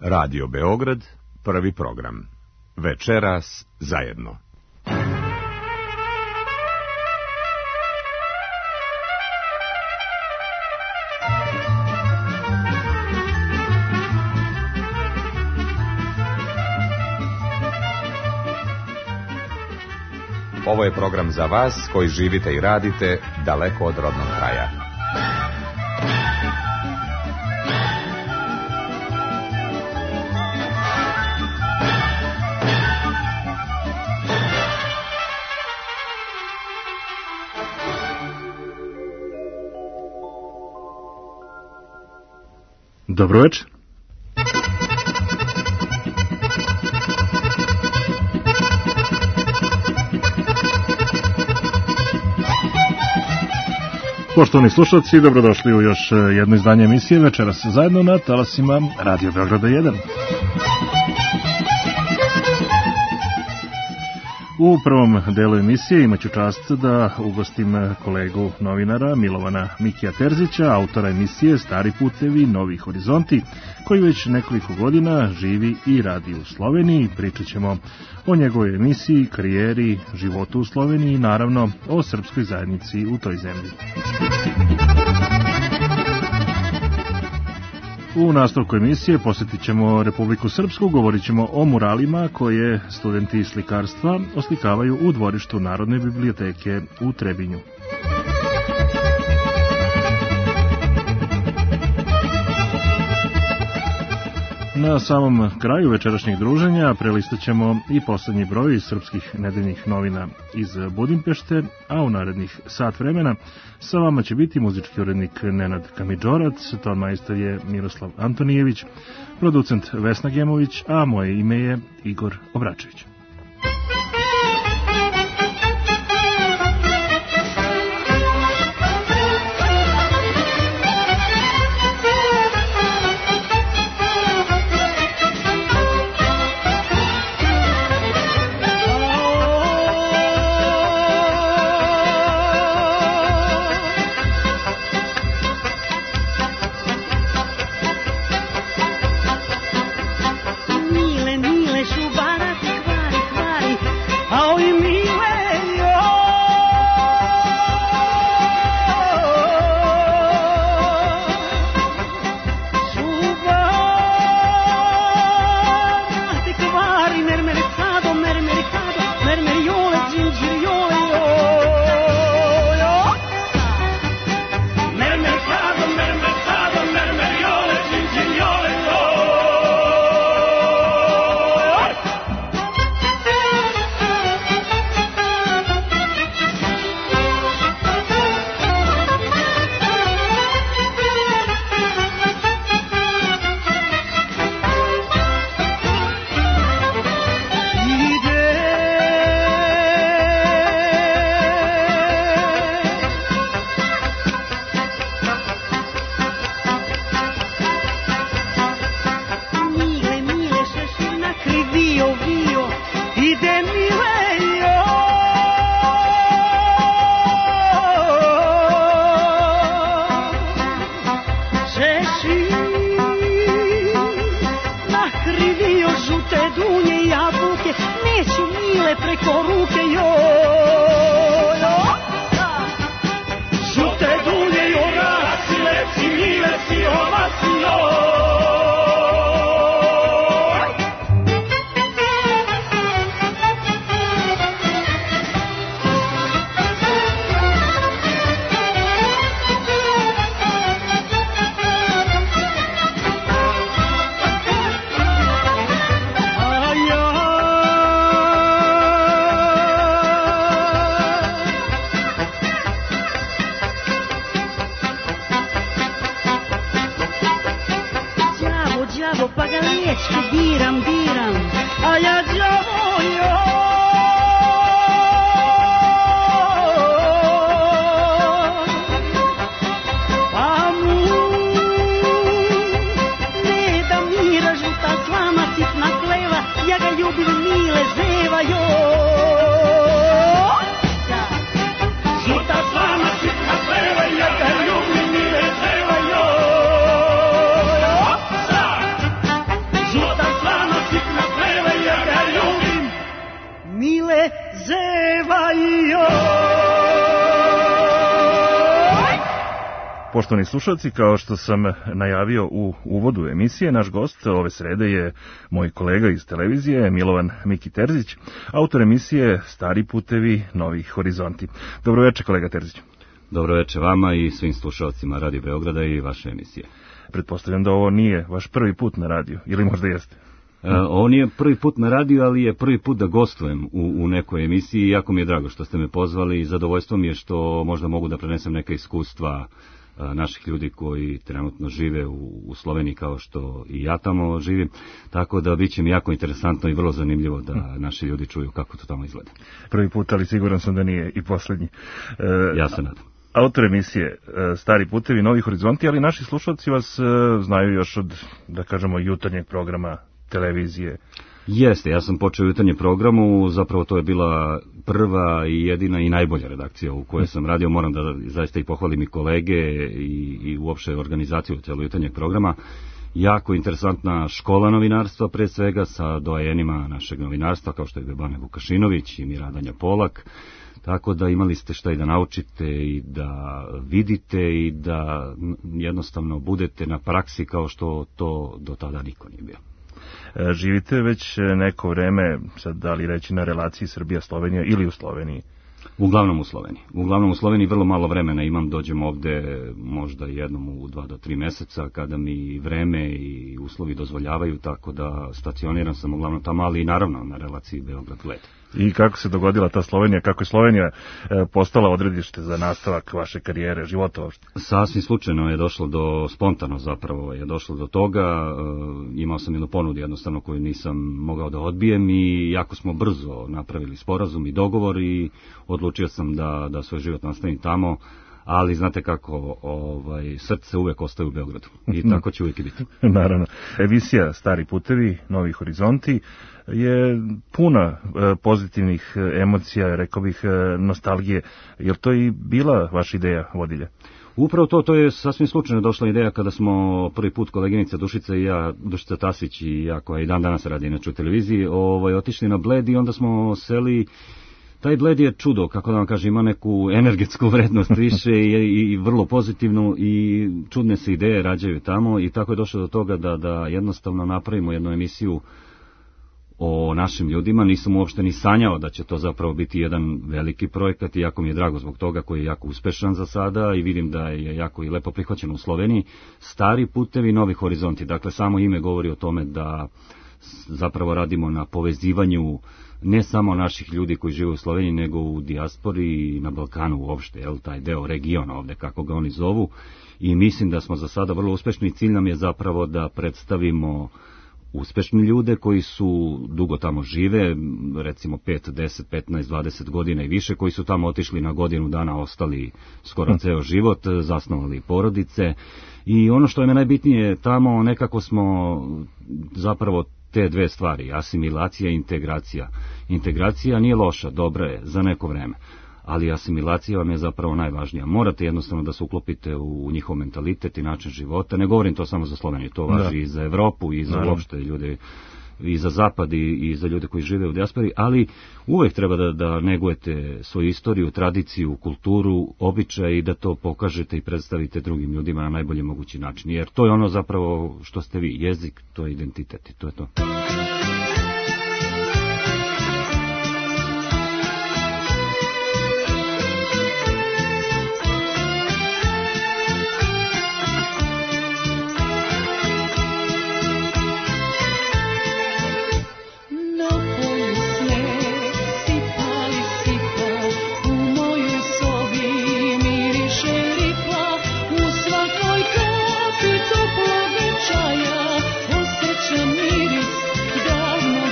Radio Beograd, prvi program. Večeras zajedno. Ovo je program za vas koji živite i radite daleko od rodnog kraja. Dobro večer. Poštovani slušalci, dobrodošli u još jedno izdanje emisije Večeras zajedno na talasima Radio Beograda 1. U prvom delu emisije imaću čast da ugostim kolegu novinara Milovana Mikija Terzića, autora emisije Stari putevi, novi horizonti, koji već nekoliko godina živi i radi u Sloveniji. Pričat ćemo o njegovoj emisiji, karijeri, životu u Sloveniji i naravno o srpskoj zajednici u toj zemlji. U nastavku emisije posjetit ćemo Republiku Srpsku, govorit ćemo o muralima koje studenti slikarstva oslikavaju u dvorištu Narodne biblioteke u Trebinju. Na samom kraju večerašnjeg druženja prelistat ćemo i poslednji broj srpskih nedeljnih novina iz Budimpešte, a u narednih sat vremena sa vama će biti muzički urednik Nenad Kamidžorac, tonmajstor je Miroslav Antonijević, producent Vesna Gemović, a moje ime je Igor Obračević. Poštovani slušalci, kao što sam najavio u uvodu emisije, naš gost ove srede je moj kolega iz televizije, Milovan Miki Terzić, autor emisije Stari putevi, novi horizonti. Dobro večer, kolega Terzić. Dobro večer vama i svim slušalcima Radio Beograda i vaše emisije. Pretpostavljam da ovo nije vaš prvi put na radiju, ili možda jeste? Ovo nije prvi put na radiju, ali je prvi put da gostujem u nekoj emisiji. Jako mi je drago što ste me pozvali i zadovoljstvo mi je što možda mogu da prenesem neka iskustva naših ljudi koji trenutno žive u Sloveniji kao što i ja tamo živim, tako da bit će mi jako interesantno i vrlo zanimljivo da naši ljudi čuju kako to tamo izgleda. Prvi put, ali siguran sam da nije i poslednji. Ja se nadam. Autor emisije Stari putevi, novi horizonti, ali naši slušalci vas znaju još od, da kažemo, jutarnjeg programa televizije. Jeste, ja sam počeo u jutarnjem programu, zapravo to je bila prva i jedina i najbolja redakcija u kojoj sam radio. Moram da zaista i pohvalim i kolege i uopšte organizaciju celog jutarnjeg programa. Jako interesantna škola novinarstva, pre svega sa doajenima našeg novinarstva, kao što je Bebane Vukašinović i Miradanja Polak. Tako da imali ste šta i da naučite i da vidite i da jednostavno budete na praksi kao što to do tada niko nije bio. Živite već neko vreme, sad da li reći na relaciji Srbija-Slovenija ili u Sloveniji? Uglavnom u Sloveniji. Uglavnom u Sloveniji vrlo malo vremena imam, dođem ovde možda jednom u 2 do 3 meseca kada mi vreme i uslovi dozvoljavaju, tako da stacioniram sam uglavnom tamo, ali i naravno na relaciji Beograd-Bled. I kako se dogodila ta Slovenija, kako je Slovenija postala odredište za nastavak vaše karijere, života uopšte? Sasvim slučajno je došlo spontano zapravo je došlo do toga, imao sam jednu ponudu jednostavno koju nisam mogao da odbijem i jako smo brzo napravili sporazum i dogovor i odlučio sam da svoj život nastavim tamo, ali znate kako, srce uvek ostaje u Beogradu i tako će uvek i biti. Naravno. Emisija Stari putevi, novi horizonti je puna pozitivnih emocija, rekao bih nostalgije. Je li to i bila vaša ideja vodilja? Upravo to je sasvim slučajno došla ideja kada smo prvi put koleginica Dušica i ja, Dušica Tasić i ja koja i dan danas radi inače u televiziji, otišli na Bled i onda smo seli. Taj Bled je čudo, kako da vam kažem, ima neku energetsku vrednost više i vrlo pozitivnu i čudne se ideje rađaju tamo i tako je došlo do toga da jednostavno napravimo jednu emisiju o našim ljudima. Nisam uopšte ni sanjao da će to zapravo biti jedan veliki projekat i jako mi je drago zbog toga koji je jako uspešan za sada i vidim da je jako i lepo prihvaćen u Sloveniji. Stari putevi, novi horizonti. Dakle, samo ime govori o tome da zapravo radimo na povezivanju ne samo naših ljudi koji žive u Sloveniji, nego u dijaspori i na Balkanu uopšte, taj deo regiona ovde, kako ga oni zovu. I mislim da smo za sada vrlo uspešni i cilj nam je zapravo da predstavimo uspešni ljude koji su dugo tamo žive, recimo 5, 10, 15, 20 godina i više, koji su tamo otišli na godinu dana, ostali skoro ceo život, zasnovali porodice. I ono što je me najbitnije tamo, nekako smo zapravo te dve stvari, asimilacija i integracija. Integracija nije loša, dobra je za neko vreme, ali asimilacija vam je zapravo najvažnija. Morate jednostavno da se uklopite u njihov mentalitet i način života. Ne govorim to samo za Sloveniju, to važi i za Evropu i za uopšte ljude, i za zapad i za ljude koji žive u dijaspori, ali uvek treba da negujete svoju istoriju, tradiciju, kulturu, običaj i da to pokažete i predstavite drugim ljudima na najbolji mogući način. Jer to je ono zapravo što ste vi, jezik, to je identitet i to je to. Osjećam miris davno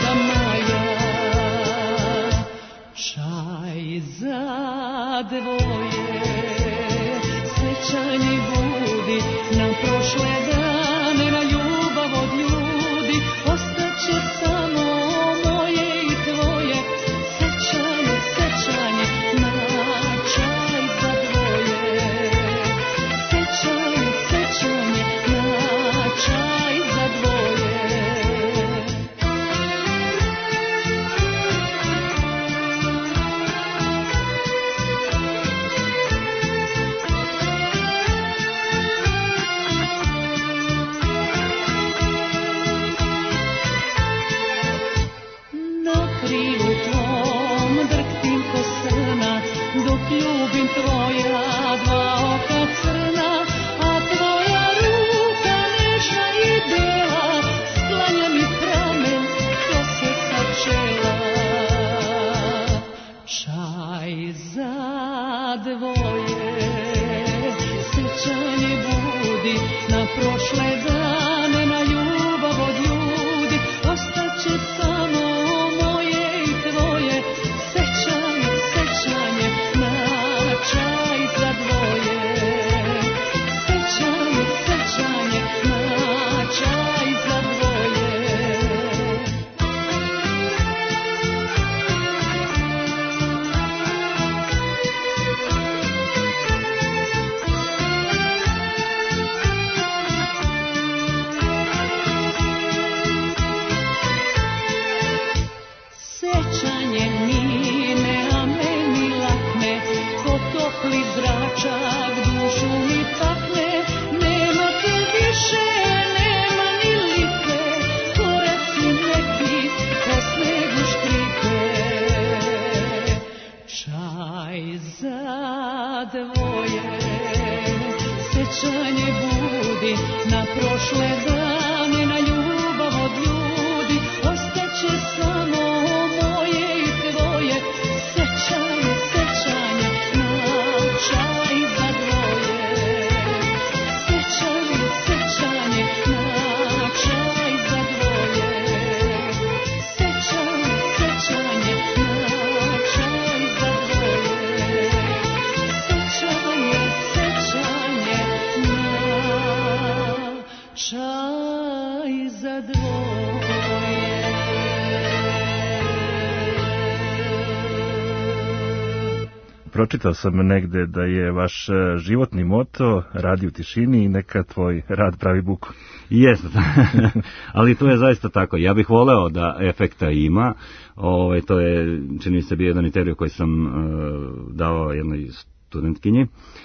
Pročitao sam negde da je vaš životni moto radi u tišini i neka tvoj rad pravi buku. Jeste, ali to je zaista tako. Ja bih voleo da efekta ima. To je, čini se, bio jedan intervju koji sam dao jednoj studentkinji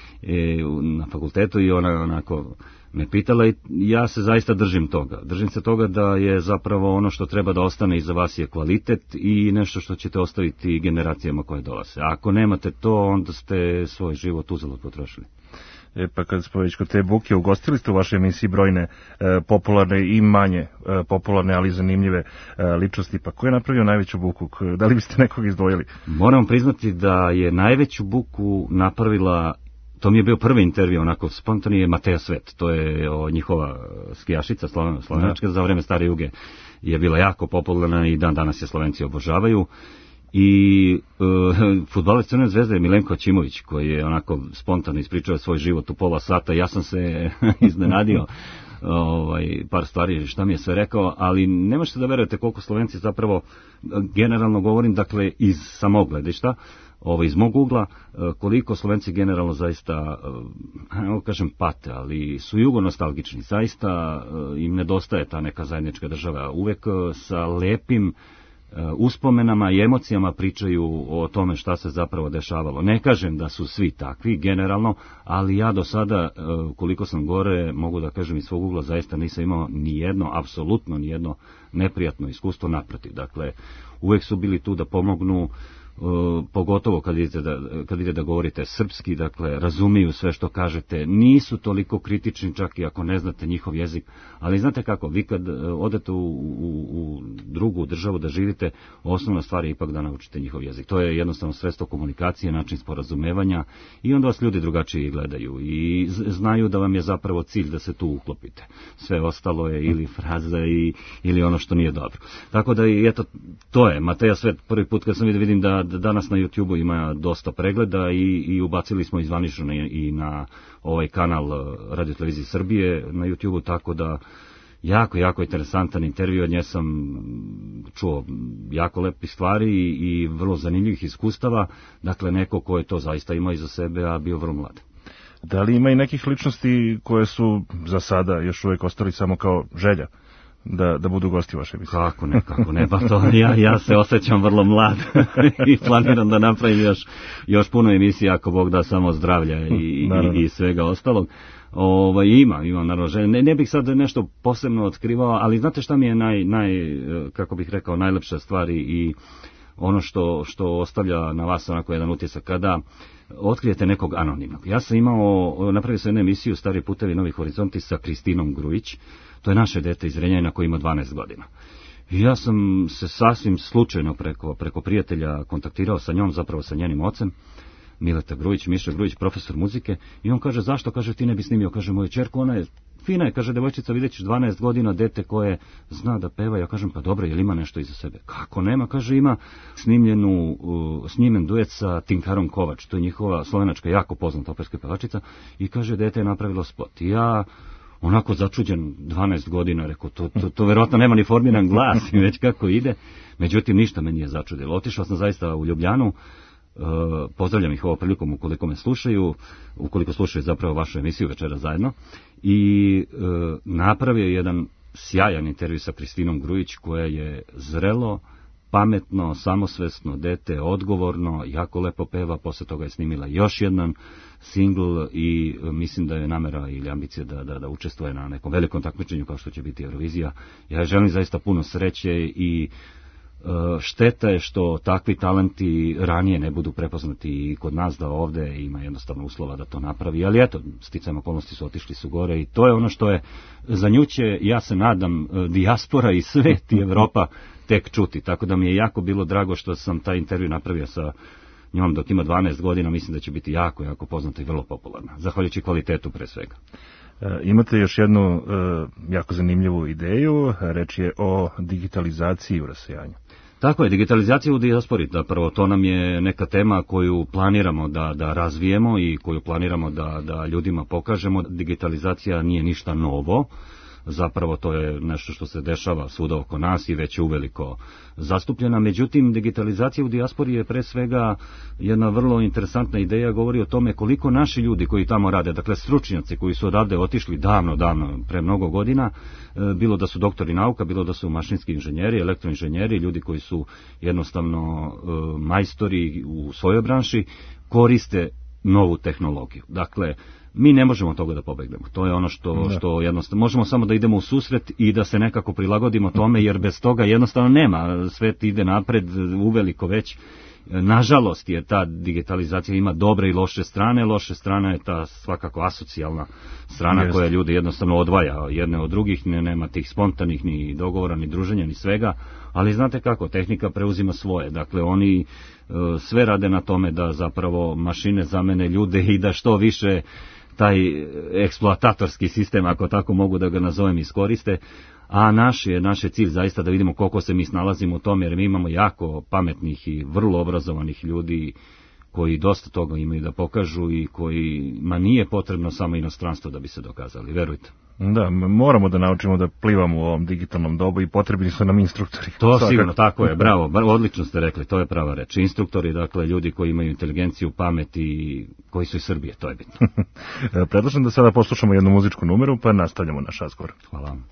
na fakultetu i ona onako me pitala i ja se zaista držim toga. Držim se toga da je zapravo ono što treba da ostane iza vas je kvalitet i nešto što ćete ostaviti generacijama koje dolaze. A ako nemate to, onda ste svoj život uzalud potrošili. Pa kad smo već kod te buke, ugostili ste u vašoj emisiji brojne popularne i manje popularne, ali zanimljive ličnosti. Pa ko je napravio najveću buku? Da li biste nekog izdvojili? Moram priznati da je najveću buku napravila, to mi je bio prvi intervju, onako spontani, je Mateja Svet. To je njihova skijašica slovenačka, za vreme stare Juge je bila jako popularna i dan danas je Slovenci obožavaju. I fudbaler Crvene zvezde je Milenko Aćimović, koji je onako spontano ispričao svoj život u pola sata. Ja sam se iznenadio par stvari šta mi je sve rekao, ali ne možete da verujete koliko Slovenci zapravo, generalno govorim, dakle iz samog gledišta, iz mog ugla, koliko Slovenci generalno zaista, kažem, pate, ali su jugonostalgični, zaista im nedostaje ta neka zajednička država, uvek sa lepim uspomenama i emocijama pričaju o tome šta se zapravo dešavalo. Ne kažem da su svi takvi generalno, ali ja do sada, koliko sam gore, mogu da kažem iz svog ugla, zaista nisam imao apsolutno nijedno neprijatno iskustvo, naprotiv. Dakle, uvek su bili tu da pomognu, pogotovo kad idete da govorite srpski, dakle, razumiju sve što kažete, nisu toliko kritični čak i ako ne znate njihov jezik, ali znate kako, vi kad odete u drugu državu da živite, osnovna stvar je ipak da naučite njihov jezik. To je jednostavno sredstvo komunikacije, način sporazumevanja i onda vas ljudi drugačije gledaju i znaju da vam je zapravo cilj da se tu uklopite. Sve ostalo je ili fraza ili ono što nije dobro. Tako da, eto, to je Mateja Svet. Prvi put kad sam vidim da danas na YouTube ima dosta pregleda i ubacili smo izvanično i na ovaj kanal Radio-televizije Srbije na YouTube, tako da jako interesantan intervju, od nje sam čuo jako lepih stvari i vrlo zanimljivih iskustava, dakle neko ko je to zaista imao iza sebe, a bio vrlo mlad. Da li ima i nekih ličnosti koje su za sada još uvijek ostali samo kao želja da budu gosti vaše emisije? Kako ne, pa to ja se osjećam vrlo mlad i planiram da napravim još puno emisija, ako Bog da, samo zdravlja i svega ostalog. Ima naravno želje. Ne bih sad nešto posebno otkrivao, ali znate šta mi je kako bih rekao, najlepša stvar i ono što ostavlja na vas onako jedan utjesak, kada otkrijete nekog anonimnog. Ja sam napravio sam jednu emisiju Stari putevi, Novi horizonti sa Kristinom Grujić. To je naše dete iz Renjanina koji ima 12 godina. I ja sam se sasvim slučajno preko prijatelja kontaktirao sa njom, zapravo sa njenim ocem, Mileta Grujić, Miša Grujić, profesor muzike, i on kaže, zašto, kaže, ti ne bi snimio, kaže, moju ćerku, ona je fina, kaže, devojčica, vidjet ćeš, 12 godina, dete koje zna da peva. Ja kažem, pa dobro, jel ima nešto iza sebe? Kako nema? Kaže, ima snimljen duet sa Tinkarom Kovač, to je njihova slovenačka jako poznata operska pevačica, i kaže, dete je napravilo spot. I ja, onako začuđen, 12 godina, rekao, to verovatno nema ni formiran glas, već kako ide. Međutim, ništa me nije začudilo. Otišao sam zaista u Ljubljanu, pozdravljam ih ovom prilikom ukoliko me slušaju, ukoliko slušaju zapravo vašu emisiju Večera zajedno, i napravio jedan sjajan intervju sa Kristinom Grujić, koja je zrelo, pametno, samosvesno dete, odgovorno, jako lepo peva. Posle toga je snimila još jedan singl i mislim da je namera ili ambicija da učestvuje na nekom velikom takmičenju kao što će biti Eurovizija. Ja želim zaista puno sreće i šteta je što takvi talenti ranije ne budu prepoznati i kod nas, da ovde ima jednostavno uslova da to napravi, ali eto, sticajem okolnosti su otišli su gore i to je ono što je za nju će, ja se nadam, dijaspora i svet i Evropa tek čuti, tako da mi je jako bilo drago što sam taj intervju napravio sa njom dok ima 12 godina, mislim da će biti jako poznata i vrlo popularna, zahvaljujući kvalitetu pre svega. Imate još jednu jako zanimljivu ideju, reč je o digitalizaciji u rasejanju. Tako je, digitalizacija u dijaspori, zapravo to nam je neka tema koju planiramo da razvijemo i koju planiramo da ljudima pokažemo. Digitalizacija nije ništa novo, zapravo to je nešto što se dešava svuda oko nas i već je uveliko zastupljena. Međutim, digitalizacija u dijaspori je pre svega jedna vrlo interesantna ideja, govori o tome koliko naši ljudi koji tamo rade, dakle stručnjaci koji su odavde otišli davno, pre mnogo godina, bilo da su doktori nauka, bilo da su mašinski inženjeri, elektroinženjeri, ljudi koji su jednostavno majstori u svojoj branši, koriste novu tehnologiju. Dakle, mi ne možemo od toga da pobegnemo. To je ono što jednostavno, možemo samo da idemo u susret i da se nekako prilagodimo tome, jer bez toga jednostavno nema. Svet ide napred uveliko već. Nažalost je ta digitalizacija ima dobre i loše strane. Loše strana je ta svakako asocijalna strana koja ljude jednostavno odvaja jedne od drugih, nema tih spontanih ni dogovora, ni druženja, ni svega, ali znate kako, tehnika preuzima svoje. Dakle, oni sve rade na tome da zapravo mašine zamene ljude i da što više taj eksploatatorski sistem, ako tako mogu da ga nazovem, iskoriste. A naš je cilj zaista da vidimo koliko se mi snalazimo u tome, jer mi imamo jako pametnih i vrlo obrazovanih ljudi koji dosta toga imaju da pokažu i kojima nije potrebno samo inostranstvo da bi se dokazali, verujte. Da, moramo da naučimo da plivamo u ovom digitalnom dobu i potrebni su nam instruktori. To sigurno, tako je, bravo, odlično ste rekli, to je prava reč. Instruktori, dakle, ljudi koji imaju inteligenciju, pamet i koji su iz Srbije, to je bitno. Predlažem da sada poslušamo jednu muzičku numeru, pa nastavljamo naš razgovor. Hvala vam.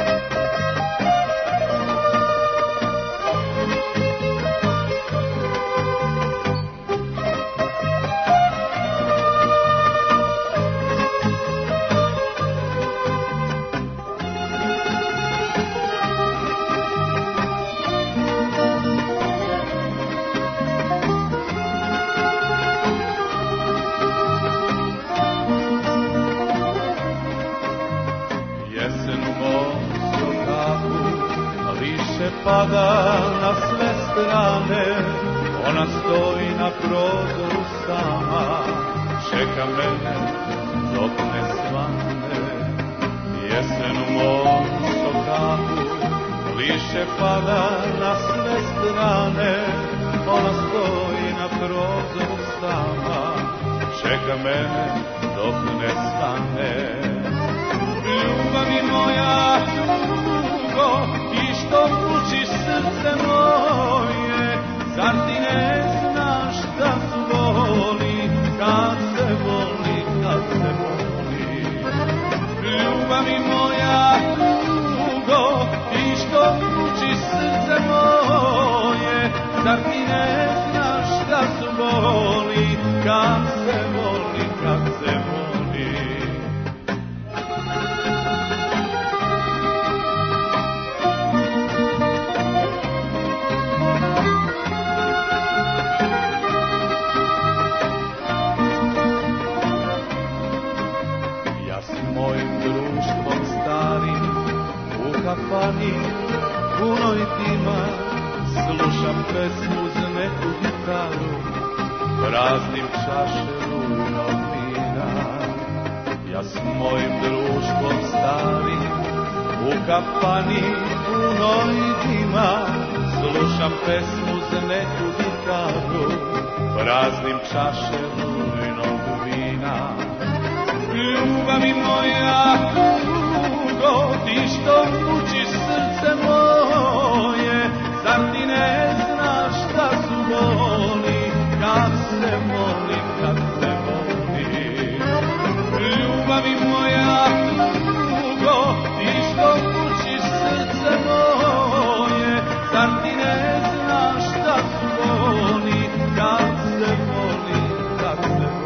Pada na sve strane, ona stoji na prozoru sama, čeka mene dok ne svane. Jesen u mom sokaku, lišće pada na sve strane, ona stoji na prozoru sama, čeka mene dok ne svane. Ljubavi moja dugo, i što mučiš srce moje, zar ti ne znaš da su voli, kad se voli, kad se voli. Ljubavi moja dugo, i što mučiš srce moje, zar ti ne znaš da su voli, kad se voli, kad se voli. Kafani, punoj dima, slušam pesmu uz neku gitaru, praznim čaše rujnog vina. Ja s mojim društvom starim, u kafani, punoj dima, slušam pesmu uz neku gitaru, praznim čaše rujnog vina. Ljubavi moja dugo, ti što mučiš srce moje, zar ti ne znaš da su voli, kad se voli, kad se voli. Ljubavi moja dugo, ti što mučiš srce moje, zar ti ne znaš da su voli, kad se voli, kad se voli.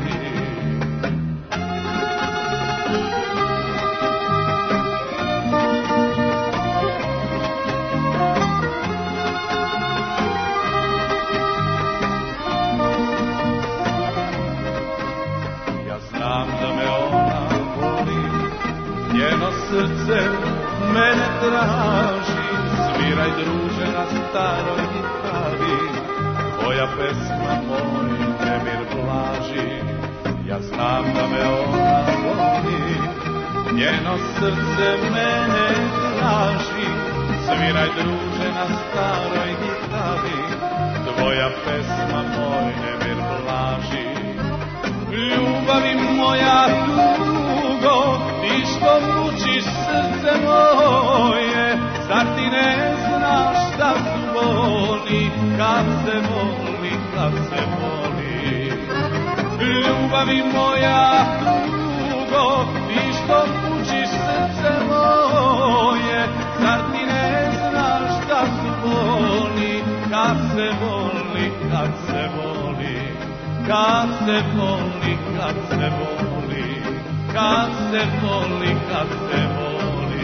Srce mene traži, sviraj druže na staroj gitari, tvoja pesma moj nemir blaži. Ja znam da me ona voli, njeno srce mene traži, sviraj druže na staroj gitari, tvoja pesma moj nemir blaži. Ljubavi moja dugo, ti ti što mučiš srce moje, zar ti ne znaš šta su boli, kad se voli, kad se voli. Ljubavi moja tugo, ti što mučiš srce moje, zar ti ne znaš šta su boli, kad se voli, kad se voli, kad se voli, kad se voli, kad se voli, kad se voli.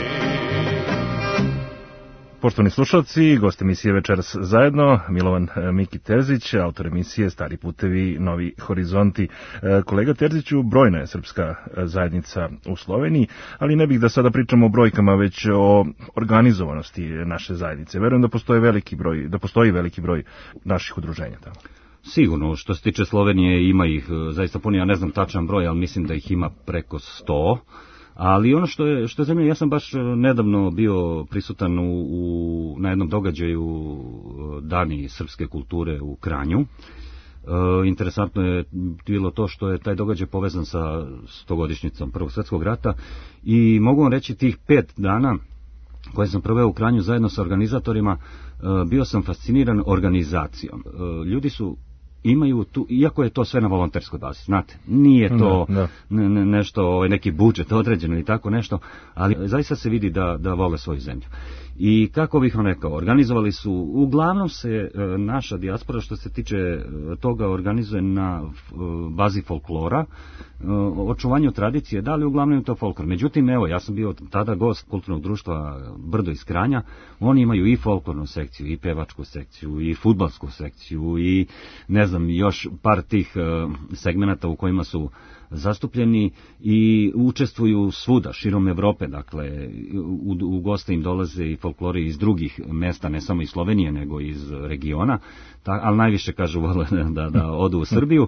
Poštovani slušalci, gost emisije Večeras zajedno, Milovan Miki Terzić, autor emisije Stari putevi, novi horizonti. Kolega Terziću, brojna je srpska zajednica u Sloveniji, ali ne bih da sada pričamo o brojkama, već o organizovanosti naše zajednice. Verujem da postoji veliki broj naših udruženja tamo. Sigurno, što se tiče Slovenije ima ih zaista puno, ja ne znam tačan broj, ali mislim da ih ima preko 100. Ali ono što je zanimljivo, ja sam baš nedavno bio prisutan na jednom događaju Dani srpske kulture u Kranju. Interesantno je bilo to što je taj događaj povezan sa 100-godišnjicom Prvog svjetskog rata i mogu vam reći tih 5 dana koje sam proveo u Kranju zajedno sa organizatorima, bio sam fasciniran organizacijom. Ljudi imaju tu, iako je to sve na volonterskoj bazi, znate, nije to nešto, neki budžet određen ili tako nešto, ali zaista se vidi da vole svoju zemlju. I kako bih vam rekao, organizovali su, uglavnom se naša dijaspora što se tiče toga organizuje na bazi folklora, očuvanju tradicije, da li uglavnom je to folklor. Međutim, evo, ja sam bio tada gost kulturnog društva Brdo iz Kranja, oni imaju i folklornu sekciju, i pevačku sekciju, i fudbalsku sekciju, i ne znam, još par tih segmenata u kojima su zastupljeni i učestvuju svuda, širom Evrope, dakle, u goste im dolaze i folklori iz drugih mesta, ne samo iz Slovenije, nego iz regiona, ali najviše, kažu, vole da odu u Srbiju,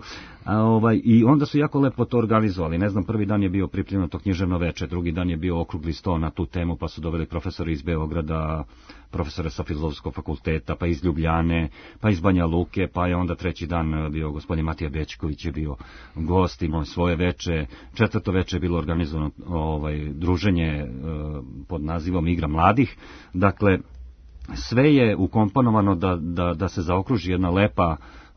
i onda su jako lepo to organizovali, ne znam, prvi dan je bio pripremljeno to književno veče, drugi dan je bio okrugli sto na tu temu, pa su doveli profesori iz Beograda, profesore sa Filozofskog fakulteta, pa iz Ljubljane, pa iz Banja Luke, pa je onda treći dan bio gospodin Matija Bećković je bio gost, imao svoje veče, četvrto veče je bilo organizovano druženje pod nazivom Igra mladih, dakle, sve je ukomponovano da se zaokruži jedna lepa,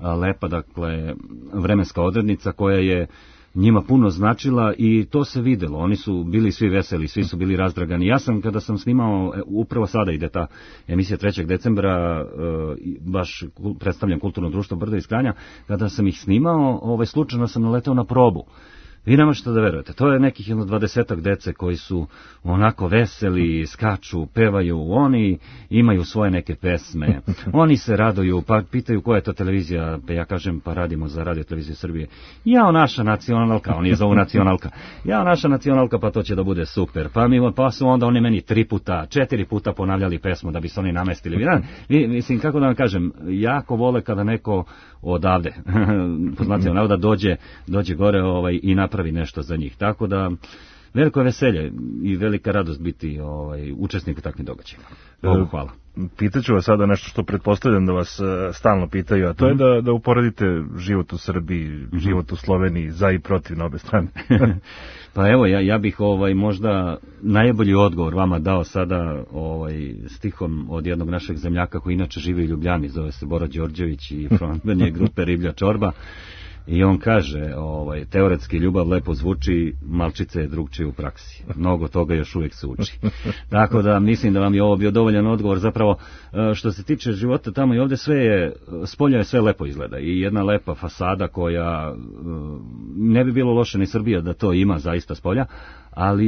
dakle, vremenska odrednica koja je njima puno značila i to se videlo. Oni su bili svi veseli, svi su bili razdragani. Ja sam, kada sam snimao, upravo sada ide ta emisija 3. decembra, baš predstavljam kulturno društvo Brdo iz Kranja, kada sam ih snimao, slučajno sam naletao na probu. Vi nema što da verujete, to je nekih 20 dece koji su onako veseli, skaču, pevaju, oni imaju svoje neke pesme, oni se raduju, pa pitaju koja je to televizija, pa ja kažem pa radimo za Radio Televiziju Srbije. Jao naša nacionalka, oni je zovu nacionalka, jao naša nacionalka, pa to će da bude super, pa su onda oni meni 4 puta ponavljali pesmu da bi se oni namestili. Mislim, kako da vam kažem, jako vole kada neko odavde, pod nacionalna, dođe gore i napravi nešto za njih. Tako da veliko je veselje i velika radost biti učesnik u takvim događajima. Hvala. Pitaću vas sada nešto što pretpostavljam da vas stalno pitaju, a to je da uporedite život u Srbiji, život u Sloveniji, za i protiv na obe strane. Pa evo, ja bih možda najbolji odgovor vama dao sada stihom od jednog našeg zemljaka koji inače živi u Ljubljani, zove se Bora Đorđević i frontman je grupe Riblja čorba. I on kaže, teoretski ljubav lepo zvuči, malčice je drugčije u praksi. Mnogo toga još uvijek se uči. Tako da mislim da vam je ovo bio dovoljan odgovor. Zapravo, što se tiče života tamo i ovdje, spolja je sve lepo izgleda. I jedna lepa fasada koja ne bi bilo loše ni Srbija da to ima zaista spolja, ali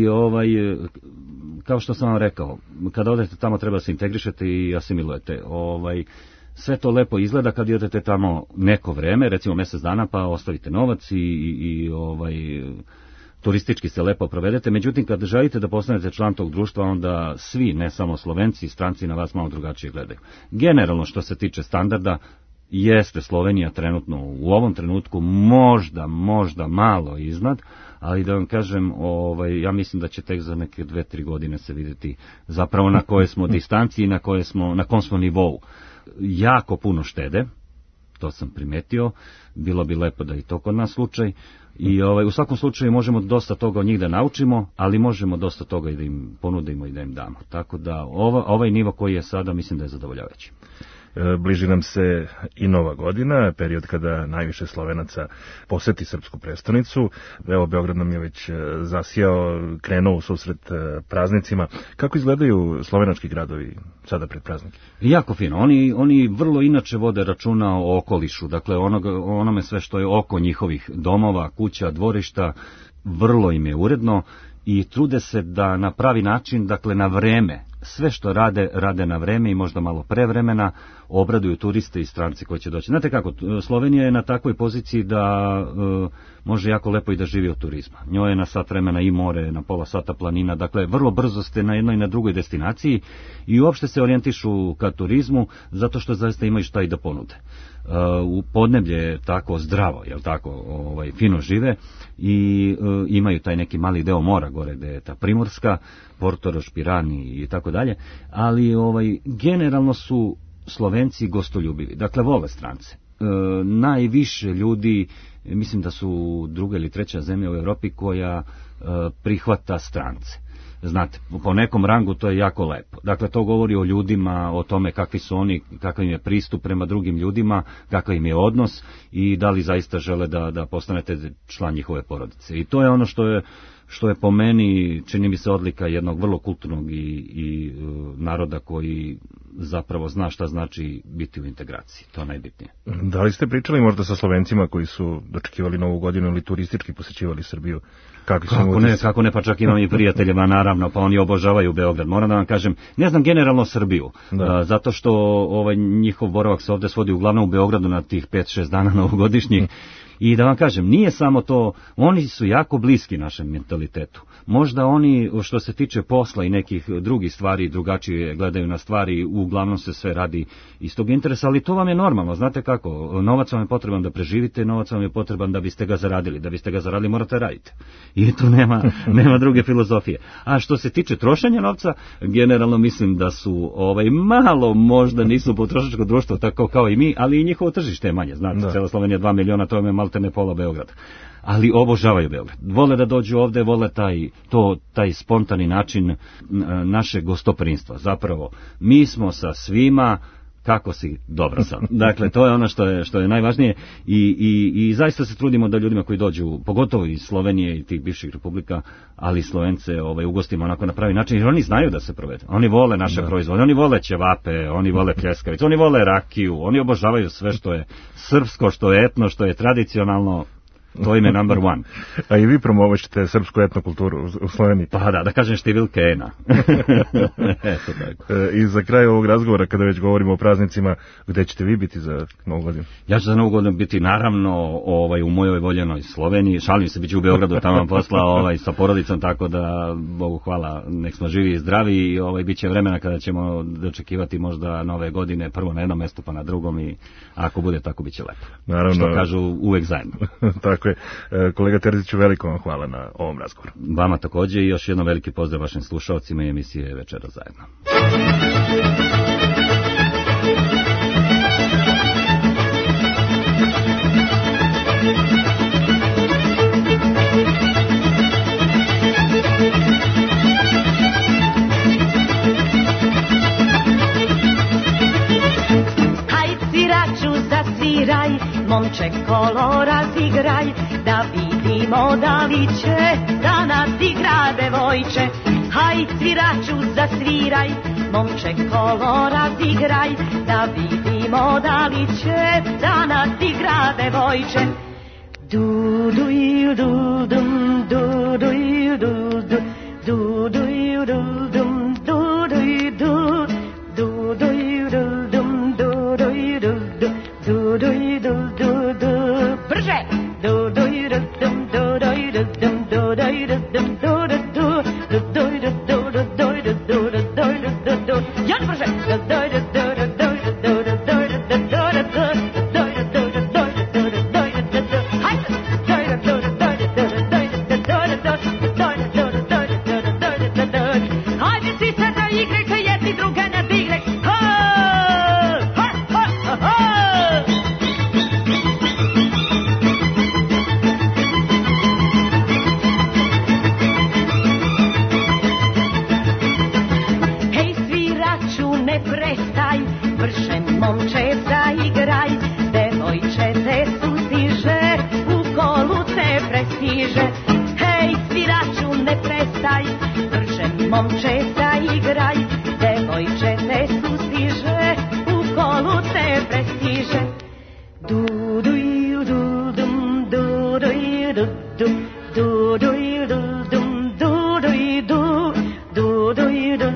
kao što sam vam rekao, kada odete tamo treba se integrišete i asimilujete. Sve to lepo izgleda kad idete tamo neko vreme, recimo mjesec dana, pa ostavite novac i turistički se lepo provedete. Međutim, kad želite da postanete član tog društva, onda svi, ne samo Slovenci, stranci na vas malo drugačije gledaju. Generalno, što se tiče standarda, jeste Slovenija trenutno, u ovom trenutku, možda malo iznad, ali da vam kažem, ja mislim da će tek za neke 2-3 godine se vidjeti zapravo na kojoj smo distanciji i na kom smo nivou. Jako puno štede, to sam primetio, bilo bi lepo da i to kod nas slučaj. I u svakom slučaju možemo dosta toga od njih da naučimo, ali možemo dosta toga i da im ponudimo i da im damo. Tako da ovaj nivo koji je sada, mislim da je zadovoljavajući. Bliži nam se i Nova godina, period kada najviše Slovenaca poseti srpsku prestonicu. Evo, Beograd nam je već zasijao, krenuo u susret praznicima. Kako izgledaju slovenački gradovi sada pred praznike? Jako fino. Oni vrlo inače vode računa o okolišu, dakle onome sve što je oko njihovih domova, kuća, dvorišta, vrlo im je uredno i trude se da na pravi način, dakle na vreme, sve što rade na vreme i možda malo pre vremena, obraduju turiste i stranci koji će doći. Znate kako, Slovenija je na takvoj poziciji da može jako lepo i da živi od turizma. Njoj je na sat vremena i more, na pola sata planina, dakle vrlo brzo ste na jednoj i na drugoj destinaciji i uopšte se orijentišu ka turizmu zato što zaista imaju šta i da ponude. U podneblje je tako zdravo, jel tako, fino žive i imaju taj neki mali deo mora gore gde je ta Primorska, Portorož, Pirani i tako dalje, ali generalno su Slovenci gostoljubivi, dakle vole strance. Najviše ljudi, mislim da su druga ili treća zemlja u Evropi koja prihvata strance. Znate, po nekom rangu to je jako lepo. Dakle, to govori o ljudima, o tome kakvi su oni, kakav im je pristup prema drugim ljudima, kakav im je odnos i da li zaista žele da postanete član njihove porodice. I to je ono što je po meni, čini mi se, odlika jednog vrlo kulturnog i naroda koji zapravo zna šta znači biti u integraciji. To je najbitnije. Da li ste pričali možda sa Slovencima koji su dočekivali Novu godinu ili turistički posećivali Srbiju? Kako ne, pa čak imam i prijateljeva, naravno, pa oni obožavaju Beograd. Moram da vam kažem, ne znam generalno Srbiju, zato što njihov boravak se ovde svodi uglavnom u Beogradu na tih 5-6 dana novogodišnjih. I da vam kažem, nije samo to, oni su jako bliski našem mentalitetu. Možda oni, što se tiče posla i nekih drugih stvari, drugačije gledaju na stvari, uglavnom se sve radi iz tog interesa, ali to vam je normalno, znate kako, novac vam je potreban da preživite, novac vam je potreban da biste ga zaradili, morate raditi. I tu nema druge filozofije. A što se tiče trošenja novca, generalno mislim da su malo možda nisu potrošačko društvo tako kao i mi, ali i njihovo tržište je manje, znate, cela Slovenija 2 miliona, to je maltene pola Beograda. Ali obožavaju Beograd. Vole da dođu ovde, vole taj spontani način našeg gostoprinstva. Zapravo, mi smo sa svima, kako si, dobro sam. Dakle, to je ono što je najvažnije i zaista se trudimo da ljudima koji dođu, pogotovo iz Slovenije i tih bivših republika, ali Slovence ugostimo onako na pravi način, jer oni znaju da se provede. Oni vole naše proizvode, oni vole ćevape, oni vole pljeskavice, oni vole rakiju, oni obožavaju sve što je srpsko, što je etno, što je tradicionalno. To im je number one. A i vi promovišete srpsku etnokulturu u Sloveniji? Pa da kažem številke ena. Eto tako. I za kraj ovog razgovora, kada već govorimo o praznicima, gde ćete vi biti za Novu godinu? Ja ću za Novu godinu biti naravno u mojoj voljenoj Sloveniji. Šalim se, bit ću u Beogradu tamo posla sa porodicom, tako da, Bogu hvala, nek smo živi i zdravi i bit će vremena kada ćemo dočekivati možda Nove godine, prvo na jednom mestu pa na drugom i ako bude tako bit će lepo. Naravno. Što kažu, uvek zajedno. Tako je. Kolega Terziću, veliko vam hvala na ovom razgovoru. Vama takođe i još jednom veliki pozdrav vašim slušalcima i emisije Večera zajedno. Momče kolo razigraj, da vidimo da li će da nas igra devojče. Haj sviraču zasviraj, momče kolo razigraj, da vidimo da li će da nas igra devojče. Du du ju du dum, du du ju du du, du du ju du dum, du du ju du, du du ju du dum, du du ju du du, du du ju du. Brže! Do do you do dum do do you do dum do do you do dum do do do do do you do do do do you do do do do you do do. Ja brže! Do do you do do do you do do do you do do do do you do do do do you do do do do. Hai! Do you do do do you do do do do you do do do do you do do do do you do do do do. prestaj, brže momče zaigraj, devojče te sustiže, u kolu te prestiže. Hej, sviraču ne prestaj, brže momče zaigraj, devojče te sustiže, u kolu te prestiže. Du du du dum du du du du du du du du du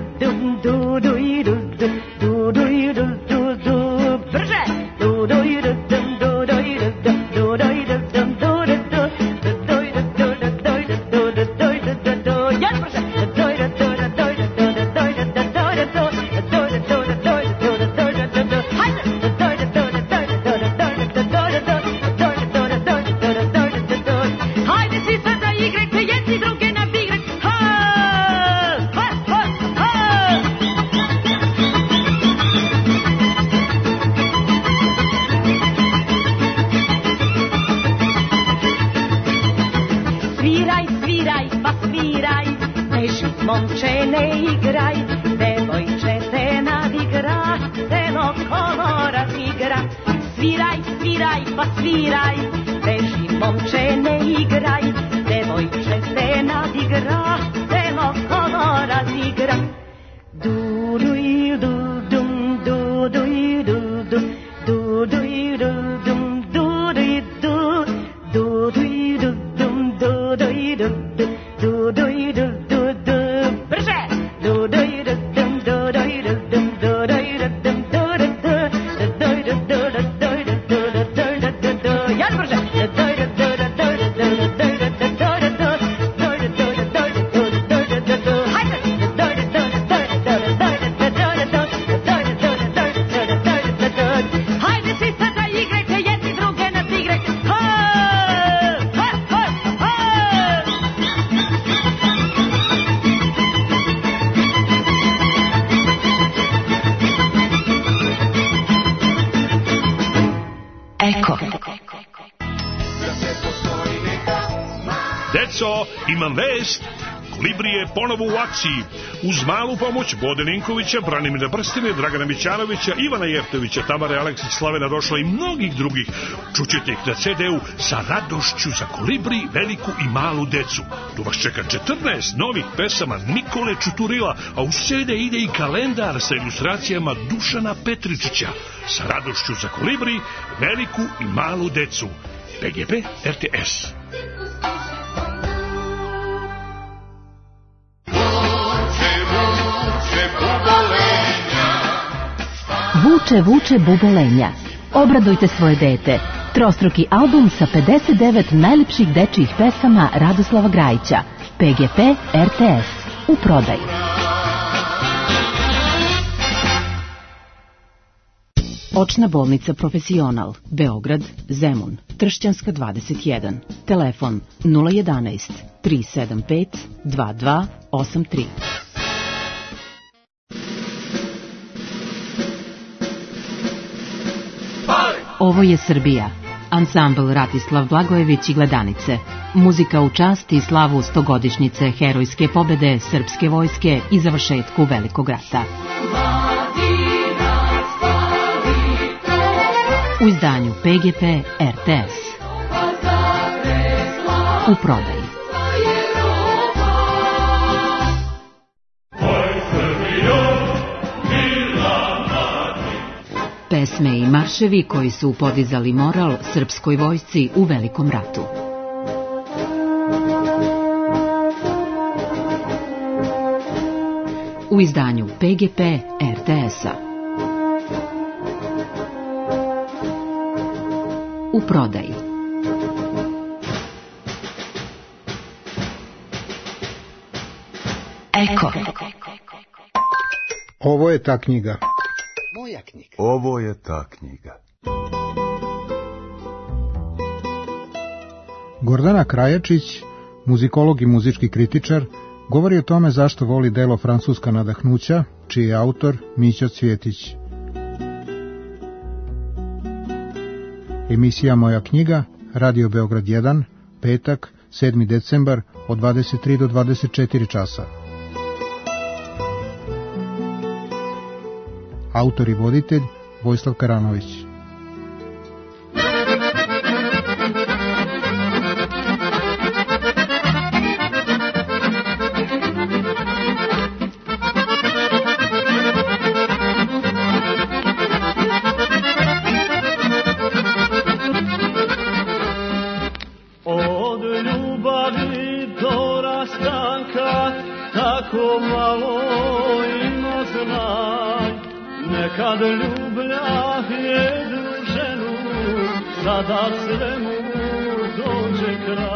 momče ne igraj, devojče te nadigra, celo kolo razigra. Sviraj, sviraj, pa sviraj, beži momče ne igraj, devojče te nadigra, celo kolo razigra. Du du du dum du du du du du du dum du du du du dum du du du du Imam vest, Kolibri je ponovo u akciji. Uz malu pomoć Bode Ninkovića, Branimira Brstine, Dragana Mićanovića, Ivana Jeftovića, Tamare Aleksić, Slavena Došla i mnogih drugih. Čućete ih na CD-u sa radošću za Kolibri, veliku i malu decu. Tu vas čeka 14 novih pesama Nikole Čuturila, a uz CD ide i kalendar sa ilustracijama Dušana Petričića. Sa radošću za Kolibri, veliku i malu decu. PGP RTS. Vuče, vuče bubolenja. Obradujte svoje dete. Trostruki album sa 59 najlepših dečijih pesama Radoslava Grajića. PGP RTS. U prodaji. Očna bolnica Profesional. Beograd, Zemun. Tršćanska 21. Telefon 011 375 2283. Ovo je Srbija. Ansambl Ratislav Blagojević i Gledanice. Muzika u čast i slavu 100-godišnjice herojske pobede srpske vojske i završetku Velikog rata. U izdanju PGP RTS. U prodaji. Pesme i marševi koji su podizali moral srpskoj vojsci u Velikom ratu. U izdanju PGP RTS-a. U prodaji. Eko. Ovo je ta knjiga. Moja knjiga. Ovo je ta knjiga. Gordana Krajačić, muzikolog i muzički kritičar, govori o tome zašto voli delo Francuska nadahnuća, čiji je autor Mićo Cvjetić. Emisija Moja knjiga, Radio Beograd 1, petak, 7. decembar, od 23 do 24 časa. autor i voditelj Vojislav Karanović. Kad ljubljah jednu ženu, sada svemu dođe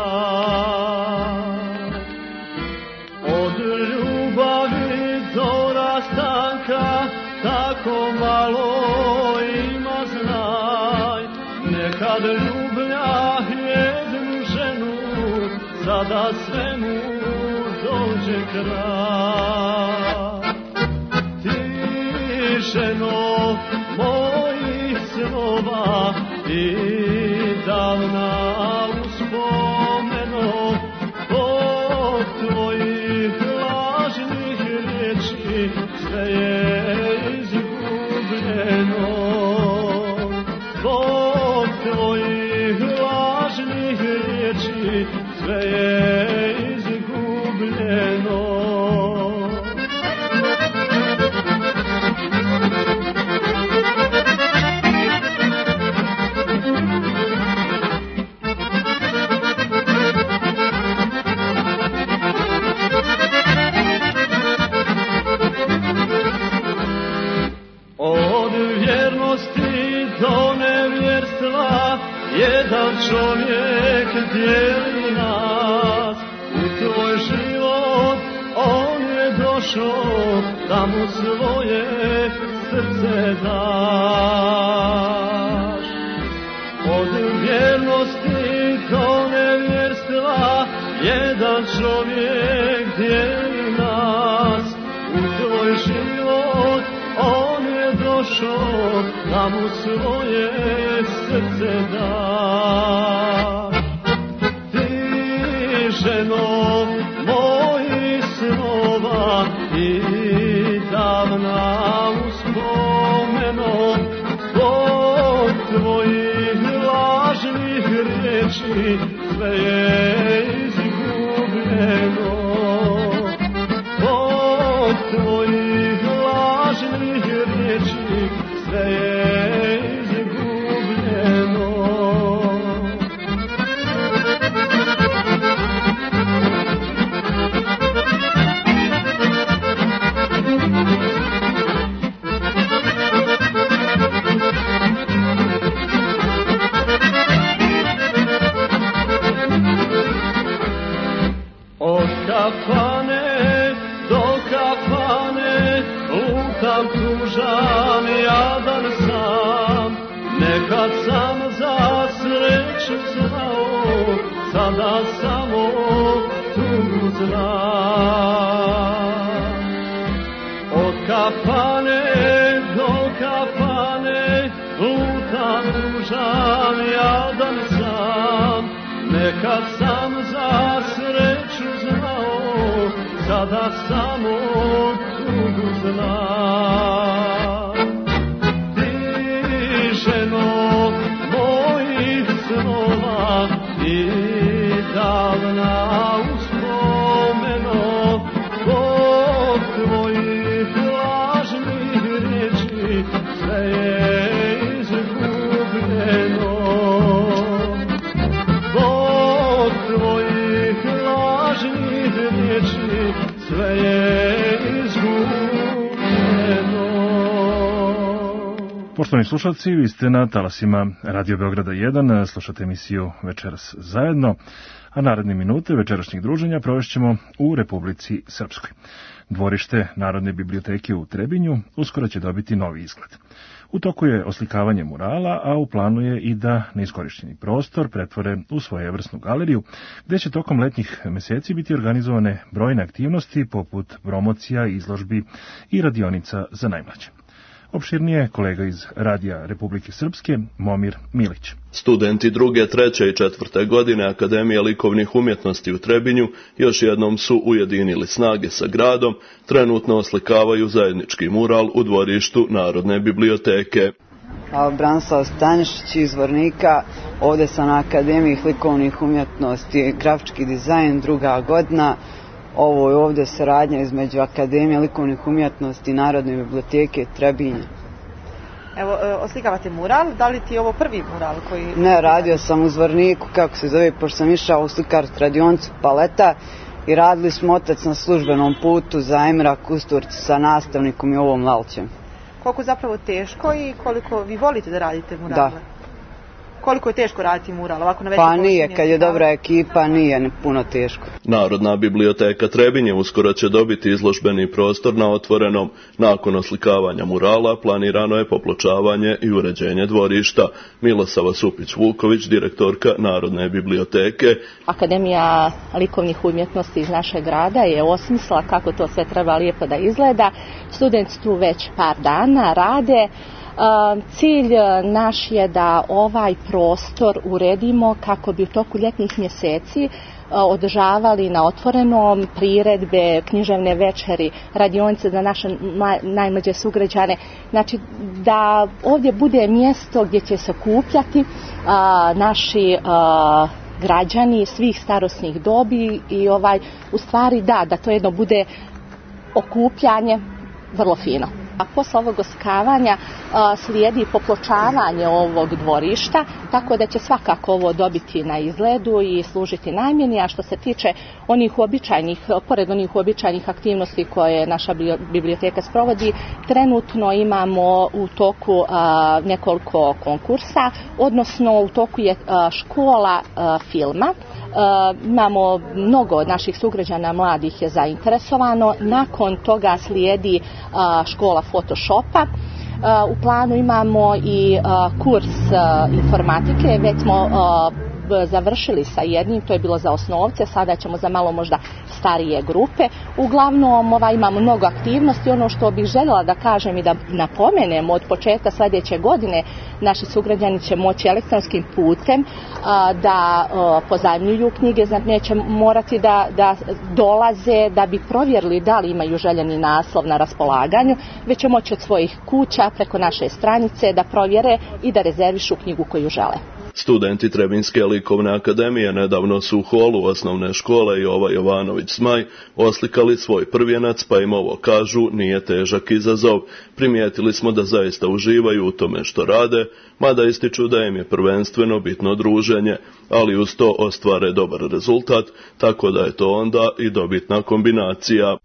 kraj. Od ljubavi do rastanka tako malo ima znaj. Nekad ljubljah jednu ženu, sada svemu dođe kraj. Ženo mojih snova i davna uspomeno, zbog tvojih lažnih riječi sve je izgubljeno. Zbog tvojih lažnih riječi sve je izgubljeno. Jedan čovjek dijeli nas, u tvoj život on je došao, da mu svoje srce daš. Od vjernosti do nevjerstva jedan čovjek dijeli nas, u tvoj život on je došao, da mu svoje srce daš. Ti ženo mojih snova i davna uspomeno, zbog tvojih lažnih riječi sve je izgubljeno. Zbog tvojih lažnih riječi sve je izgubljeno. Od kafane do kafane lutam tužan, jadan sam. Nekad sam za sreću znao, sada samo tugu znam. Od kafane do kafane lutam tužan, jadan sam. Nekad sam za sreću znao, sada samo tugu znam. Ti ženo mojih snova i davna uspomeno, zbog tvojih lažnih riječi sve je izgubljeno. Zbog tvojih lažnih riječi sve je izgubljeno. Poštovani slušalci, vi ste na talasima Radio Beograda 1, slušate emisiju Večeras zajedno, a naredne minute večerašnjeg druženja provešćemo u Republici Srpskoj. Dvorište Narodne biblioteke u Trebinju uskoro će dobiti novi izgled. U toku je oslikavanje murala, a u planu je i da neiskorišćeni prostor pretvore u svojevrsnu galeriju, gde će tokom letnjih meseci biti organizovane brojne aktivnosti poput promocija, izložbi i radionica za najmlađe. Opširnije kolega iz Radija Republike Srpske, Momir Milić. Studenti 2., 3. i 4. godine Akademije likovnih umjetnosti u Trebinju još jednom su ujedinili snage sa gradom, trenutno oslikavaju zajednički mural u dvorištu Narodne biblioteke. Branislav Stanišić iz Vornika, ovdje sam na Akademiji likovnih umjetnosti, grafički dizajn, 2. godina. Ovo je ovdje saradnja između Akademije likovnih umjetnosti i Narodne biblioteke Trebinja. Evo, oslikavate mural, da li ti je ovo prvi mural koji... Ne, radio sam u Zvorniku, kako se zove, pošto sam išao u slikarsku radionicu Paleta i radili smo otac na službenom putu za Emira Kusturca sa nastavnikom i ovom Lalćem. Koliko je zapravo teško i koliko vi volite da radite murale? Da. Koliko je teško raditi mural? Ovako na pa nije, kad je dobra ekipa, nije puno teško. Narodna biblioteka Trebinje uskoro će dobiti izložbeni prostor na otvorenom. Nakon oslikavanja murala planirano je popločavanje i uređenje dvorišta. Milosava Supić-Vuković, direktorka Narodne biblioteke. Akademija likovnih umjetnosti iz našeg grada je osmislila kako to sve treba lijepo da izgleda. Studenti tu već par dana rade. Cilj naš je da ovaj prostor uredimo kako bi u toku ljetnih mjeseci održavali na otvorenom priredbe, književne večeri, radionice za naše najmlađe sugrađane. Znači da ovdje bude mjesto gdje će se okupljati naši građani svih starosnih dobi i u stvari da to jedno bude okupljanje vrlo fino. A posle ovog oslikavanja slijedi popločavanje ovog dvorišta, tako da će svakako ovo dobiti na izgledu i služiti namjeni, a što se tiče pored onih uobičajenih aktivnosti koje naša biblioteka sprovodi, trenutno imamo u toku nekoliko konkursa, odnosno u toku je škola filma. Imamo mnogo naših sugrađana mladih je zainteresovano, nakon toga slijedi škola Photoshopa. U planu imamo i kurs informatike, već smo završili sa jednim, to je bilo za osnovce, sada ćemo za malo možda starije grupe. Uglavnom imamo mnogo aktivnosti, ono što bih željela da kažem i da napomenem, od početka sljedeće godine naši sugrađani će moći elektronskim putem da pozajmljuju knjige, znači neće morati da dolaze da bi provjerili da li imaju željeni naslov na raspolaganju, već će moći od svojih kuća preko naše stranice da provjere i da rezervišu knjigu koju žele. Studenti Trebinjske likovne akademije nedavno su u holu osnovne škole Jova Jovanović Zmaj oslikali svoj prvjenac, pa im ovo kažu nije težak izazov. Primijetili smo da zaista uživaju u tome što rade, mada ističu da im je prvenstveno bitno druženje, ali uz to ostvare dobar rezultat, tako da je to onda i dobitna kombinacija.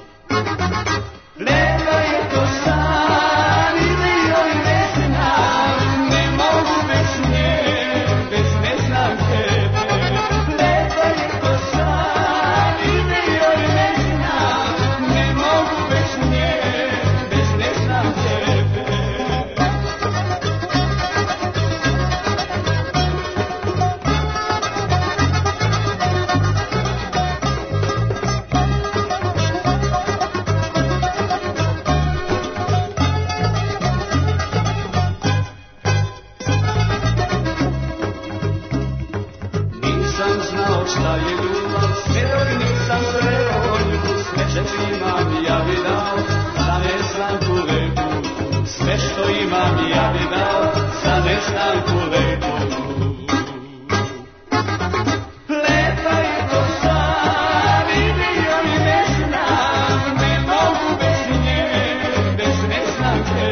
Lepa je ko san, ili joj vesna, šta je ljubav, sve dok nisam sreo nju, sve što imam ja bi dao, za nestanku lepu, sve što imam ja bi dao, za nestanku lepu. Lepa je to sad, vidio i ne znam, ne mogu bez nje, bez nestanke.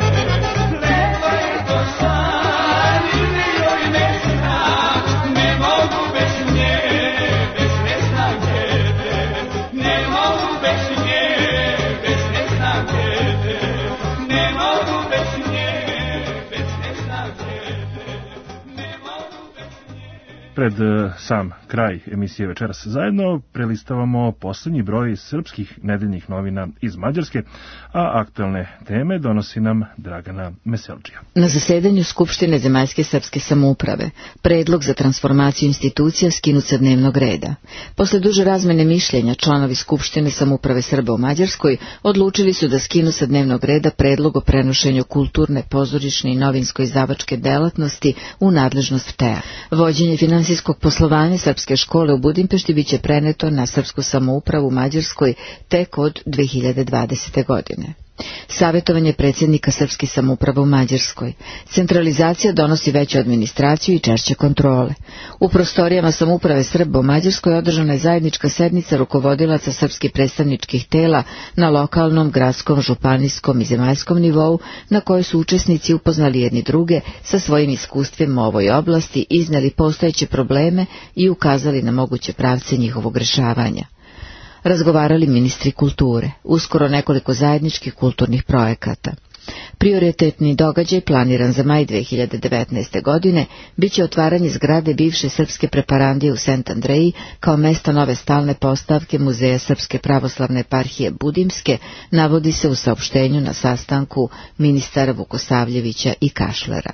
Lepa je to sad, vidio i ne znam, ne mogu bez nje, bez nestanke. Ne mogu bez nje, bez nestanke. Ne mogu bez nje, bez nestanke. Ne mogu bez nje. Pred sam kraj emisije Večeras zajedno prelistavamo poslednji broj srpskih nedeljnih novina iz Mađarske, a aktuelne teme donosi nam Dragana Meseldžija. Na zasedanju Skupštine Zemaljske srpske samouprave predlog za transformaciju institucija skinut sa dnevnog reda. Posle duže razmene mišljenja, članovi Skupštine samouprave Srba u Mađarskoj odlučili su da skinu sa dnevnog reda predlog o prenošenju kulturne, pozorišne i novinsko-izdavačke delatnosti u nadležnost TEA. Vođenje finansijskog poslovanja Srpske škole u Budimpešti biće preneto na Srpsku samoupravu u Mađarskoj tek od 2020. godine. Savjetovanje predsjednika Srpske samouprave u Mađarskoj. Centralizacija donosi veću administraciju i češće kontrole. U prostorijama samouprave Srba u Mađarskoj održana je zajednička sednica rukovodilaca srpskih predstavničkih tela na lokalnom, gradskom, županijskom i zemaljskom nivou, na kojoj su učesnici upoznali jedni druge sa svojim iskustvima u ovoj oblasti, izneli postojeće probleme i ukazali na moguće pravce njihovog rešavanja. Razgovarali ministri kulture, uskoro nekoliko zajedničkih kulturnih projekata. Prioritetni događaj planiran za maj 2019. godine biće otvaranje zgrade bivše srpske preparandije u Sent Andreji kao mesta nove stalne postavke Muzeja Srpske pravoslavne eparhije Budimske, navodi se u saopštenju na sastanku ministara Vukosavljevića i Kašlera.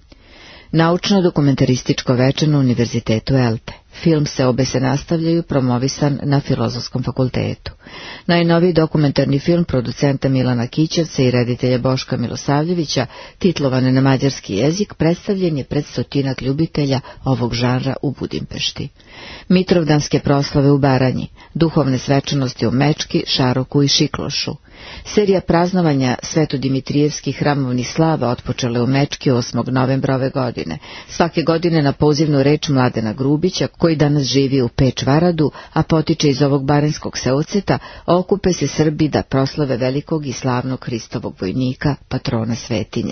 Naučno-dokumentarističko veče na Univerzitetu Elpe. Film Seobe se nastavljaju, promovisan na Filozofskom fakultetu. Najnoviji dokumentarni film producenta Milana Kićevca i reditelja Boška Milosavljevića, titlovan na mađarski jezik, predstavljen je pred 100 ljubitelja ovog žanra u Budimpešti. Mitrovdanske proslave u Baranji, duhovne svečanosti u Mečki, Šaroku i Šiklošu. Serija praznovanja Svetodimitrievskih hramovnih slava otpočela u Mečki 8. novembra ove godine. Svake godine na pozivnu reč Mladena Grubića, koji danas živi u Pečvaradu, a potiče iz ovog baranjskog seoceta, okupe se Srbi da proslave velikog i slavnog Hristovog vojnika, patrona svetinje.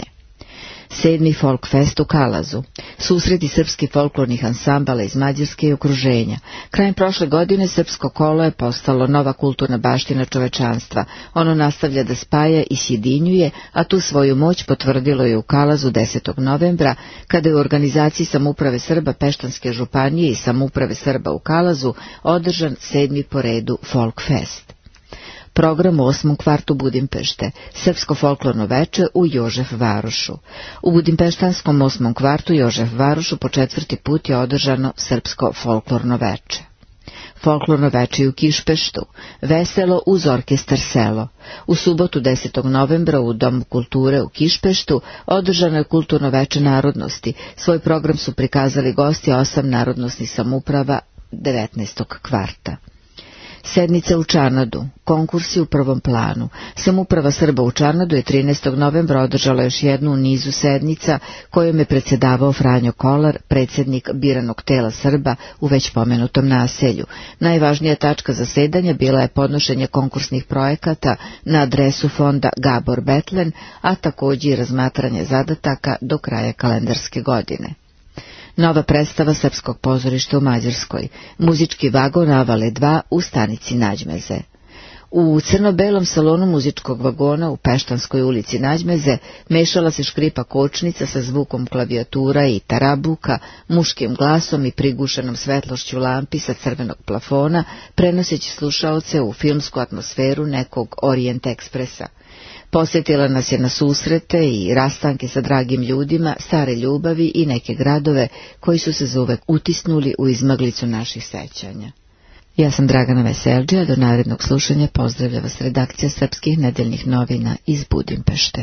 7. Folkfest u Kalazu. Susreti srpskih folklornih ansambala iz Mađarske i okruženja. Krajem prošle godine srpsko kolo je postalo nova kulturna baština čovečanstva. Ono nastavlja da spaja i sjedinjuje, a tu svoju moć potvrdilo je u Kalazu 10. novembra, kada je u organizaciji samouprave Srba Peštanske županije i samouprave Srba u Kalazu održan 7. po redu Folkfest. Program u 8. kvartu Budimpešte, srpsko folklorno veče u Jožef Varošu. U budimpeštanskom 8. kvartu Jožef Varošu po 4. put je održano srpsko folklorno veče. Folklorno veče u Kišpeštu, veselo uz orkestar Selo. U subotu 10. novembra u Domu kulture u Kišpeštu održano je kulturno veče narodnosti. Svoj program su prikazali gosti 8 narodnosnih samouprava 19. kvarta. Sednice u Čarnadu, konkursi u prvom planu. Samouprava Srba u Čarnadu je 13. novembra održala još jednu u nizu sednica kojom je predsjedavao Franjo Kolar, predsjednik biranog tela Srba u već pomenutom naselju. Najvažnija tačka zasedanja bila je podnošenje konkursnih projekata na adresu fonda Gabor Betlen, a također i razmatranje zadataka do kraja kalendarske godine. Nova predstava Srpskog pozorišta u Mađarskoj, muzički vagon Avale 2 u stanici Nađmeze. U crno-belom salonu muzičkog vagona u Peštanskoj ulici Nađmeze mešala se škripa kočnica sa zvukom klavijatura i tarabuka, muškim glasom i prigušenom svetlošću lampi sa crvenog plafona, prenoseći slušaoce u filmsku atmosferu nekog Orient Ekspresa. Posjetila nas je na susrete i rastanke sa dragim ljudima, stare ljubavi i neke gradove koji su se zauvek utisnuli u izmaglicu naših sećanja. Ja sam Dragana Meseldžija, do narednog slušanja pozdravlja vas redakcija Srpskih nedeljnih novina iz Budimpešte.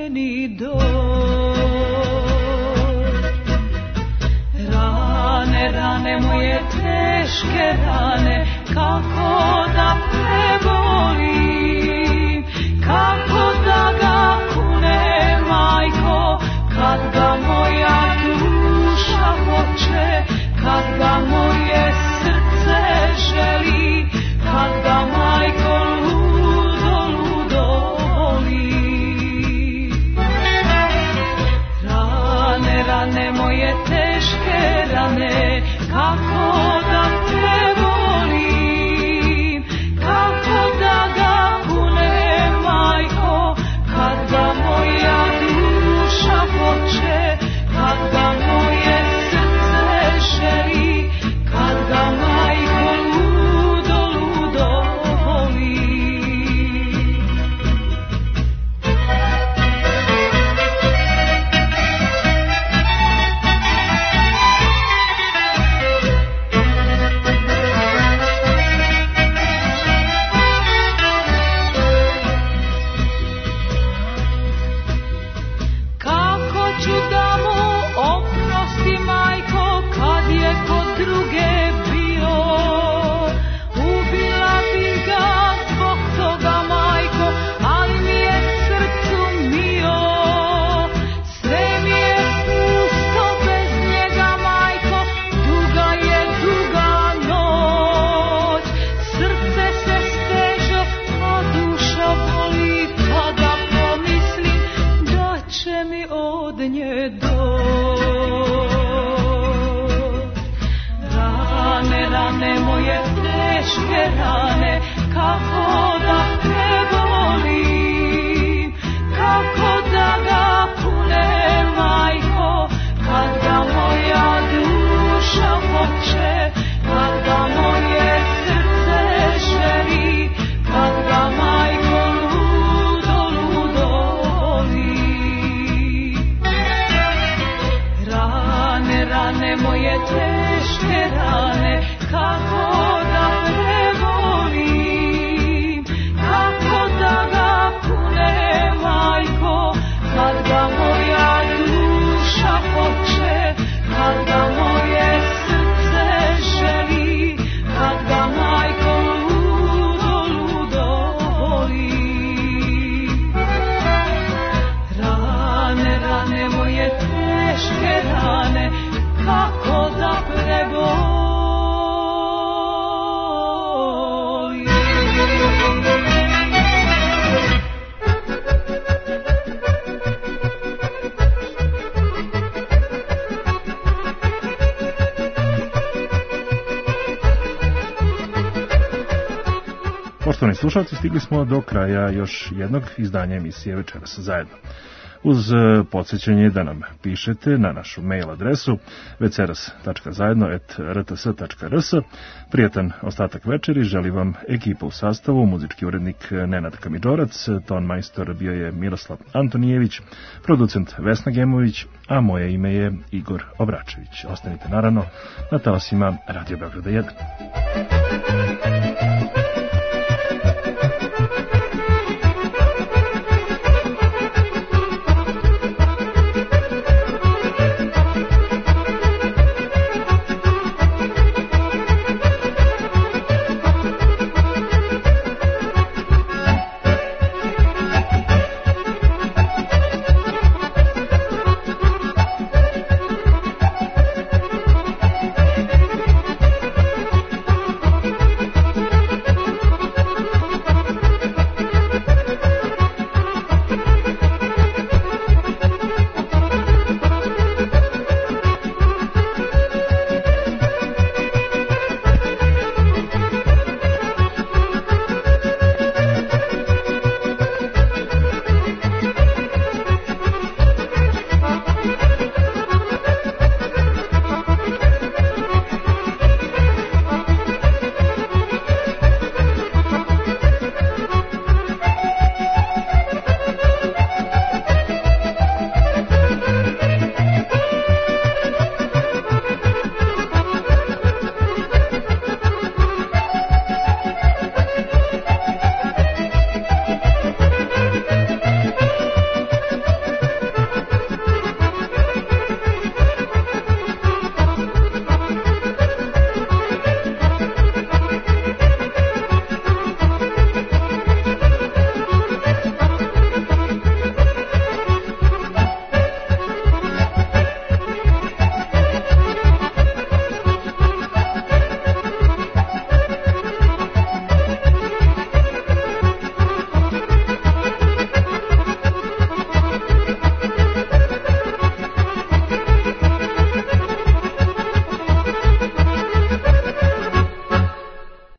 meni doć. Rane, rane moje teške rane, kako da prebolim, kako da ga kune, majko, kad ga moja duša hoće, kad ga moje srce želi, kad ga majko ludo, ludo voli. Rane, rane moje teške rane, kako da prebolim, kako da ga kune, majko, kad ga moja duša hoće, kad ga moje srce želi, kad ga majko ludo, ludo voli. Kako ću da mu oprosti, majko, kad je kod druge bio? Ubila bi ga zbog toga, majko, ali mi je srcu mio. Sve mi je pusto bez njega, majko, duga je duga noć. Srce se steže, a duša boli kada pomislim da će mi od nje doć. Rane, rane moje teške rane, kako da prebolim, kako da ga kune, majko, kad ga moja duša hoće, kad ga moje srce želi, kad ga majko ludo, ludo voli. Rane, rane moje teške rane, kako da prebolim, kako da ga kune, majko, kad ga moja duša hoće, kad ga moje srce želi, kad ga majko ludo, ludo voli. Rane, rane moje teške rane, kako da prebolim. Poštovani slušalci, stigli smo do kraja još jednog izdanja emisije Večeras zajedno. Uz podsjećanje da nam pišete na našu mail adresu veceras.zajedno@rts.rs. Prijatan ostatak večeri želi vam ekipa u sastavu, muzički urednik Nenad Kamidžorac, ton majstor bio je Miroslav Antonijević, producent Vesna Gemović, a moje ime je Igor Obračević. Ostanite naravno na talasima Radio Beograda 1.